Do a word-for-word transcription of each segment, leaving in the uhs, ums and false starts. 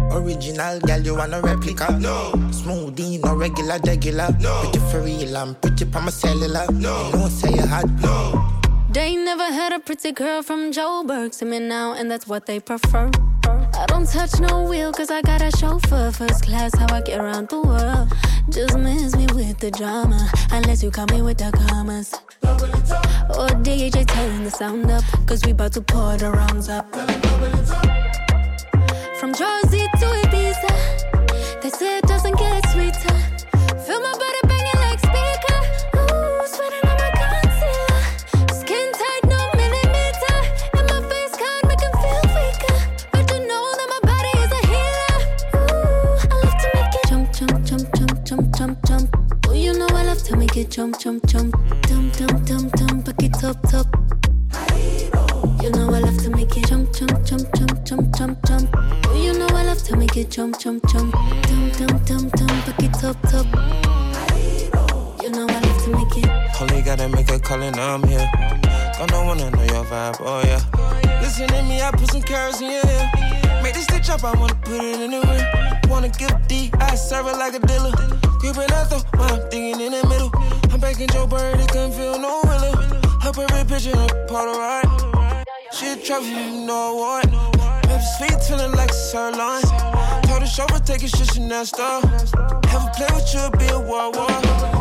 Original girl, you want a replica? No. Smoothie, no regular, regular. No. Pretty for real, I'm pretty pa my cellular. No. You know, say you hot. No. They never had a pretty girl from Joburg. See me now, and that's what they prefer. I don't touch no wheel, cause I got a chauffeur. First class, how I get around the world. Just miss me with the drama, unless you call me with the commas. Or D J turn the sound up, cause we bout to pour the rounds up. From Jersey to Ibiza, they say it doesn't get sweeter. Feel my body banging like speaker. Ooh, sweating on my concealer. Skin tight, no millimeter. And my face card make him feel weaker. But to know that my body is a healer. Ooh, I love to make it jump, jump, jump, jump, jump, jump, jump. Oh, you know I love to make it jump, jump, jump. Dum, dum, dum, dum, back it up, top. You know I love to make it jump, jump, jump, jump, jump, jump, jump. Oh, you know I love to make it jump, jump, jump. Dum, dum, dum, dum, back it up, top. You know I love to make it. Only gotta make a call and I'm here. Don't no wanna know your vibe, oh yeah. Listen to me, I put some carrots in your ear. Make this stitch up, I wanna put it in the rim. Wanna give D, I serve it like a dealer. Gripping out though, while I'm digging in the middle. I'm back in Joe Bird, it couldn't feel no realer. Her perfect picture, her Polaroid. She a trophy, you know what? Maybe sweet, feeling like a sirloin. Told the chauffeur, take your shit, Chanel store. Have a play with you, be a war war.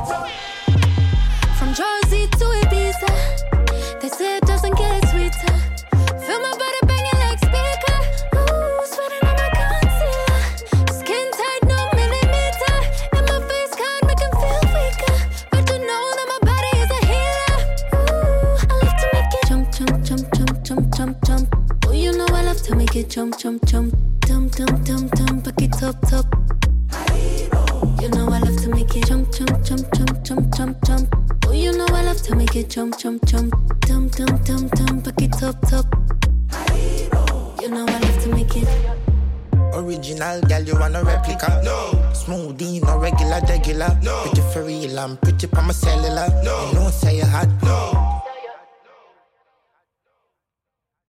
From Jersey to Ibiza, they say it doesn't get sweeter. Feel my body banging like speaker. Ooh, sweating on my concealer. Skin tight, no millimeter. And my face card make him feel weaker. But to know that my body is a healer. Ooh, I love to make it jump, jump, jump, jump, jump, jump, jump. Oh, you know I love to make it jump, jump, jump. Dum, dum, dum, dum, back it up, top. You know I love to make it jump, jump, jump, jump, jump, jump, jump. Oh, you know I love to make it jump, jump, jump. Dum, dum, dum, dum, back it up, top. You know I love to make it. Original girl, you want a replica? No. Smoothie, no regular, regular. No. Pretty for real, I'm pretty pa my cellular. No. You know, say you hot. No.